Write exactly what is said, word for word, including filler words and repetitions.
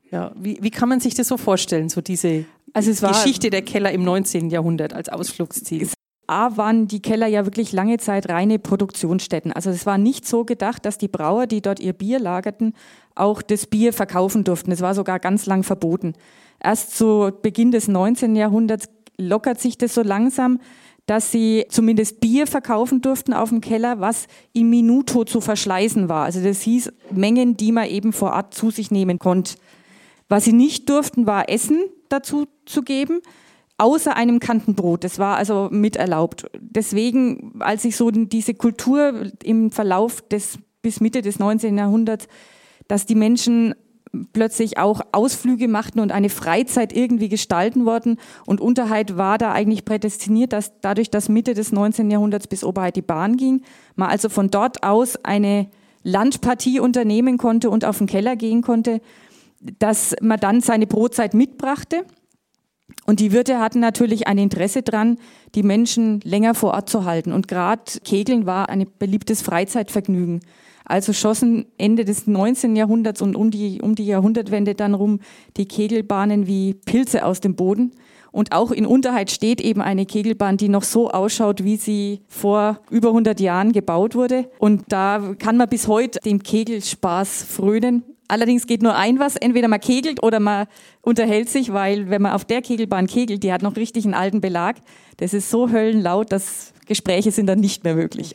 Ja, wie, wie kann man sich das so vorstellen, so diese also es war, Geschichte der Keller im neunzehnten Jahrhundert als Ausflugsziel? A, waren die Keller ja wirklich lange Zeit reine Produktionsstätten. Also es war nicht so gedacht, dass die Brauer, die dort ihr Bier lagerten, auch das Bier verkaufen durften. Das war sogar ganz lang verboten. Erst zu Beginn des neunzehnten Jahrhunderts lockert sich das so langsam, dass sie zumindest Bier verkaufen durften auf dem Keller, was in Minuto zu verschleißen war. Also das hieß Mengen, die man eben vor Ort zu sich nehmen konnte. Was sie nicht durften, war Essen dazu zu geben, außer einem Kantenbrot. Das war also mit erlaubt. Deswegen, als sich so diese Kultur im Verlauf des bis Mitte des neunzehnten Jahrhunderts, dass die Menschen plötzlich auch Ausflüge machten und eine Freizeit irgendwie gestalten wollten. Und Unterhalt war da eigentlich prädestiniert, dass dadurch, dass Mitte des neunzehnten Jahrhunderts bis Oberheit die Bahn ging, man also von dort aus eine Landpartie unternehmen konnte und auf den Keller gehen konnte, dass man dann seine Brotzeit mitbrachte. Und die Wirte hatten natürlich ein Interesse dran, die Menschen länger vor Ort zu halten. Und gerade Kegeln war ein beliebtes Freizeitvergnügen. Also schossen Ende des neunzehnten Jahrhunderts und um die, um die Jahrhundertwende dann rum die Kegelbahnen wie Pilze aus dem Boden. Und auch in Unterhalt steht eben eine Kegelbahn, die noch so ausschaut, wie sie vor über hundert Jahren gebaut wurde. Und da kann man bis heute dem Kegelspaß frönen. Allerdings geht nur ein was, entweder man kegelt oder man unterhält sich, weil wenn man auf der Kegelbahn kegelt, die hat noch richtig einen alten Belag. Das ist so höllenlaut, dass Gespräche sind dann nicht mehr möglich.